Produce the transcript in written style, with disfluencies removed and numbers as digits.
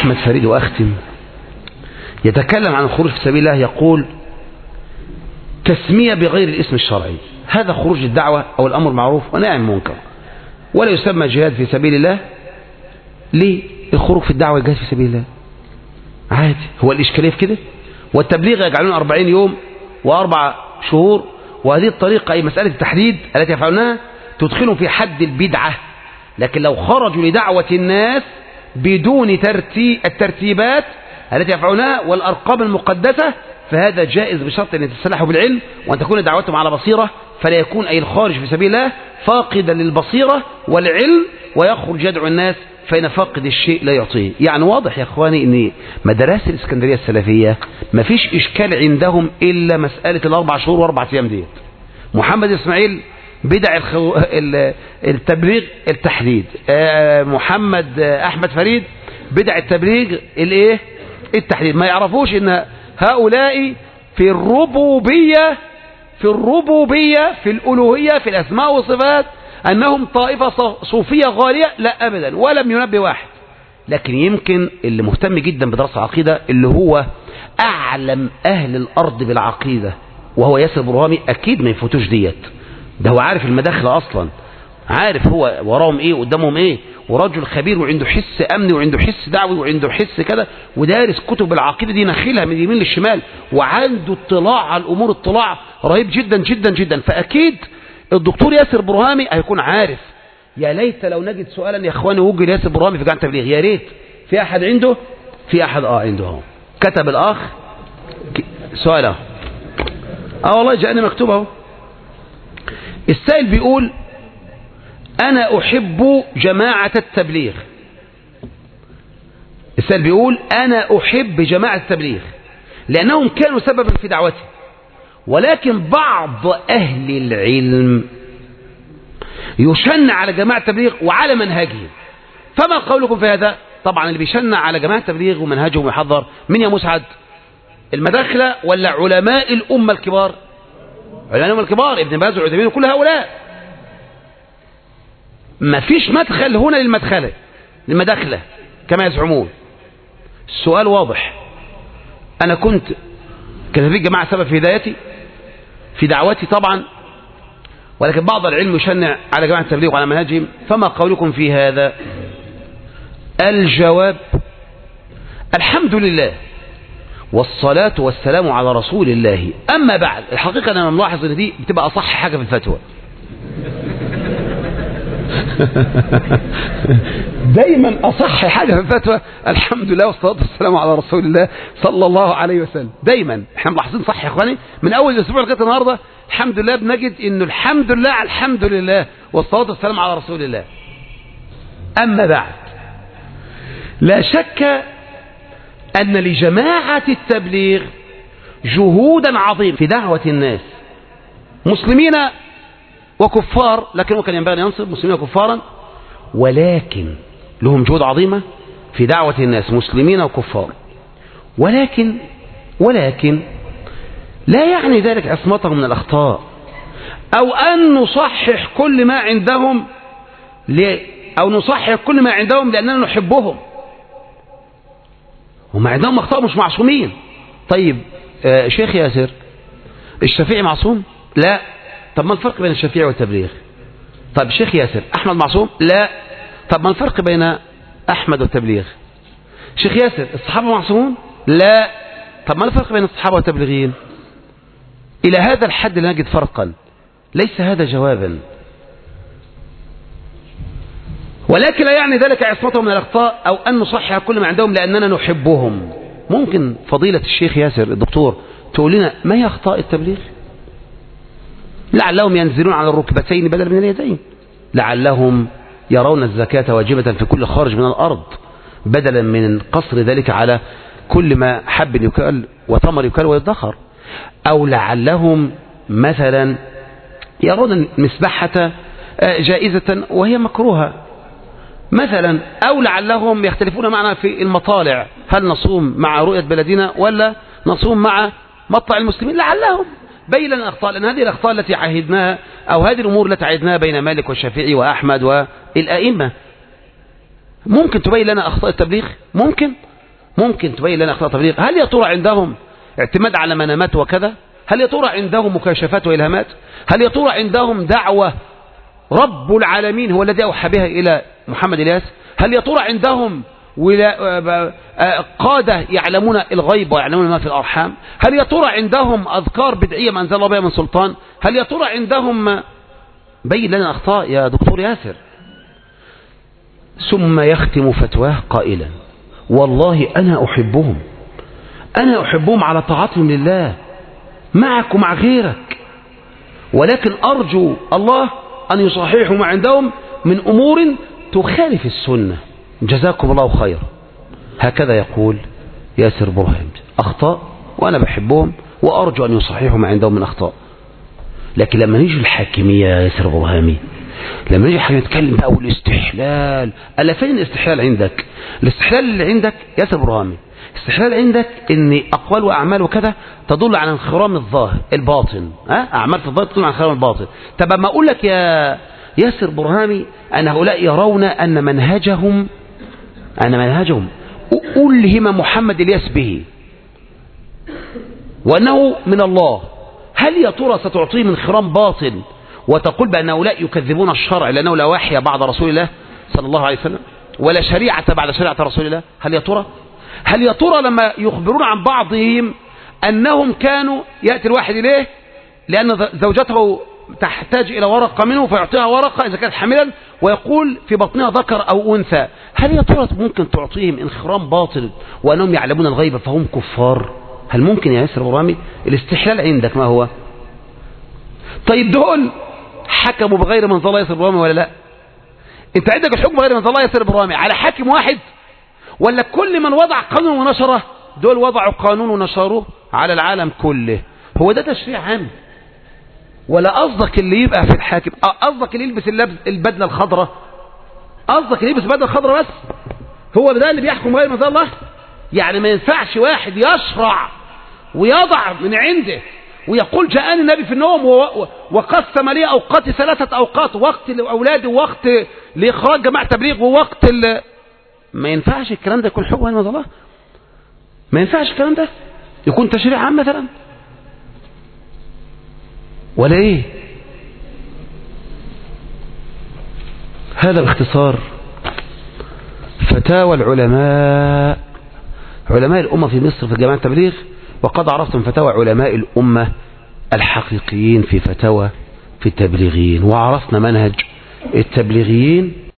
أحمد فريد وأختم يتكلم عن الخروج في سبيل الله، يقول: تسمية بغير الاسم الشرعي، هذا خروج الدعوة أو الأمر معروف ونهي عن المنكر، ولا يسمى جهاد في سبيل الله. ليه الخروج في الدعوة جهاد في سبيل الله؟ عادي. هو الإشكالية في كده؟ والتبليغ يجعلون 40 يوم و4 شهور، وهذه الطريقة أي مسألة التحديد التي يفعلونها تدخلهم في حد البدعة. لكن لو خرجوا لدعوة الناس بدون الترتيبات التي يفعلونها والأرقام المقدسة فهذا جائز، بشرط أن يتسلحوا بالعلم وأن تكون دعوتهم على بصيرة، فلا يكون أي الخارج في سبيل الله فاقدا للبصيرة والعلم ويخرج يدعو الناس، فإن فاقد الشيء لا يعطيه. يعني واضح يا إخواني أن مدارس الإسكندرية السلفية ما فيش إشكال عندهم إلا مسألة ال4 شهور و4 أيام ديت. محمد إسماعيل بدع التبليغ التحديد، محمد أحمد فريد بدع التبليغ التحديد. ما يعرفوش ان هؤلاء في الربوبية في الألوهية في الأسماء والصفات أنهم طائفة صوفية غالية، لا أبدا، ولم ينبه واحد. لكن يمكن اللي مهتم جدا بدراسة العقيدة اللي هو أعلم أهل الأرض بالعقيدة وهو ياسر برهامي، أكيد ما يفوتوش ديت. ده هو عارف المداخل أصلا، عارف هو وراهم إيه وقدامهم إيه، ورجل خبير وعنده حس أمني وعنده حس دعوي وعنده حس كده، ودارس كتب العقيدة دي نخيلها من اليمين للشمال، وعنده اطلاع على الأمور اطلاع رهيب جدا جدا جدا. فأكيد الدكتور ياسر برهامي هيكون عارف. يا ليت لو نجد سؤالا يا اخواني وجد ياسر برهامي في جامعة تبليغ، يا ريت. في أحد عنده؟ في أحد عنده اهو. كتب الأخ سؤاله والله جاءني مكتوب اهو. السائل بيقول: أنا أحب جماعة التبليغ. السائل بيقول: أنا أحب جماعة التبليغ لأنهم كانوا سببا في دعوتي، ولكن بعض أهل العلم يشنع على جماعة التبليغ وعلى منهجهم، فما قولكم في هذا؟ طبعا اللي بيشنع على جماعة التبليغ ومنهجهم ويحذر من يا مسعد؟ المداخلة ولا علماء الأمة الكبار؟ علماء الأمة الكبار، ابن باز والعثيمين وكل هؤلاء. ما فيش مدخل هنا للمداخلة كما يزعمون. السؤال واضح. أنا كنت كان في الجماعة سبب في هدايتي في دعوتي طبعا، ولكن بعض العلم يشنع على جماعة التبليغ وعلى منهجهم، فما قولكم في هذا؟ الجواب: الحمد لله والصلاة والسلام على رسول الله. أما بعد، الحقيقة أنا ملاحظ أن دي بتبقى أصح حاجة في الفتوى. دايما أصح حاجة في الفتوى الحمد لله والصلاة والسلام على رسول الله صلى الله عليه وسلم. دايما احنا ملاحظين صح يا اخواني، من اول الاسبوع لغايه النهارده الحمد لله بنجد انه الحمد لله على الحمد لله والصلاة والسلام على رسول الله. اما بعد، لا شك ان لجماعة التبليغ جهودا عظيمة في دعوة الناس مسلمين وكفار، لكنه كان ينبغي أن ينصب مسلمين وكفارا، ولكن لهم جهود عظيمة في دعوة الناس مسلمين وكفار. ولكن لا يعني ذلك عصمتهم من الأخطاء أو أن نصحح كل ما عندهم لأننا نحبهم. هم عندهم أخطاء، مش معصومين. طيب شيخ ياسر، الشافعي معصوم؟ لا. طب ما الفرق بين الشافعي والتبليغ؟ طب شيخ ياسر، أحمد معصوم؟ لا. طب ما الفرق بين أحمد والتبليغ؟ شيخ ياسر، الصحابة معصومون؟ لا. طب ما الفرق بين الصحابة والتبليغين؟ إلى هذا الحد لا نجد فرقا. ليس هذا جوابا، ولكن لا يعني ذلك عصمتهم من الأخطاء أو أن نصحح كل ما عندهم لأننا نحبهم. ممكن فضيلة الشيخ ياسر الدكتور تقول لنا ما هي أخطاء التبليغ؟ لعلهم ينزلون على الركبتين بدلا من اليدين، لعلهم يرون الزكاة واجبة في كل خارج من الأرض بدلا من قصر ذلك على كل ما حب يكال وثمر يكال ويدخر، أو لعلهم مثلا يرون المسبحة جائزة وهي مكروهة مثلا، أو لعلهم يختلفون معنا في المطالع، هل نصوم مع رؤية بلدنا ولا نصوم مع مطلع المسلمين؟ لعلهم بين الأخطاء، لأن هذه الأخطاء التي عهدناها أو هذه الأمور التي عهدناها بين مالك والشافعي وأحمد والأئمة. ممكن تبين لنا أخطاء التبليغ؟ ممكن. ممكن تبين لنا أخطاء تبليغ؟ هل يا ترى عندهم اعتماد على منامات وكذا؟ هل يا ترى عندهم مكاشفات وإلهامات؟ هل يا ترى عندهم دعوة رب العالمين هو الذي أوحى بها إلى محمد إلياس؟ هل يا ترى عندهم قادة يعلمون الغيب ويعلمون ما في الأرحام؟ هل يا ترى عندهم أذكار بدعية ما أنزل الله بها من سلطان؟ هل يا ترى عندهم؟ بين لنا أخطاء يا دكتور ياسر. ثم يختم فتواه قائلا: والله أنا أحبهم على طاعتهم لله معك ومع غيرك، ولكن أرجو الله أن يصححوا ما عندهم من أمور تخالف السنة، جزاكم الله خيرا. هكذا يقول ياسر برهامي: أخطاء وأنا بحبهم وأرجو أن يصححوا ما عندهم من أخطاء. لكن لما نيجي الحاكمية يا ياسر برهامي، لما نيجي حاجة نتكلم بقى والاستحلال، ألا فين الاستحلال عندك؟ الاستحلال اللي عندك ياسر برهامي، الاستحلال عندك ان اقوال واعمال وكذا تدل على انخرام الظاهر الباطن، اعمال في الظاهر تدل على انخرام الباطن. طب اما اقول لك يا ياسر برهامي ان هؤلاء يرون ان منهجهم ألهم محمد إلياس به وانه من الله، هل يا ترى ستعطيهم انخرام باطن وتقول بان هؤلاء يكذبون الشرع لانه لا وحي بعد رسول الله صلى الله عليه وسلم ولا شريعة بعد شريعة رسول الله؟ هل يا ترى لما يخبرون عن بعضهم أنهم كانوا يأتي الواحد إليه لأن زوجته تحتاج إلى ورقة منه فيعطيها ورقة إذا كانت حاملا ويقول في بطنها ذكر أو أنثى، هل يا ترى ممكن تعطيهم انخرام باطل وأنهم يعلمون الغيب فهم كفار؟ هل ممكن يا ياسر برهامي؟ الاستحلال عندك ما هو؟ طيب دول حكموا بغير من ظل ياسر برهامي ولا لا؟ انت عندك الحكم بغير من ظل ياسر برهامي على حاكم واحد ولا كل من وضع قانون ونشره؟ دول وضعوا قانون ونشروه على العالم كله. هو ده تشريع عام؟ ولا قصدك اللي يبقى في الحاكم، قصدك اللي يلبس البدله الخضراء، قصدك اللي يلبس البدله الخضراء بس هو ده اللي بيحكم غير من الله؟ يعني ما ينفعش واحد يشرع ويضع من عنده ويقول جاءني النبي في النوم وقسم لي اوقاتي 3 اوقات، وقت لاولادي ووقت لاخراج جماعه تبليغ ووقت ما ينفعش الكلام ده يكون حكم غير من الله؟ ما ينفعش الكلام ده يكون تشريع عام مثلا ولا ايه؟ هذا باختصار فتاوى العلماء، علماء الأمة في مصر في جماعة التبليغ، وقد عرفتم فتاوى علماء الأمة الحقيقيين في فتاوى في التبليغيين، وعرفنا منهج التبليغيين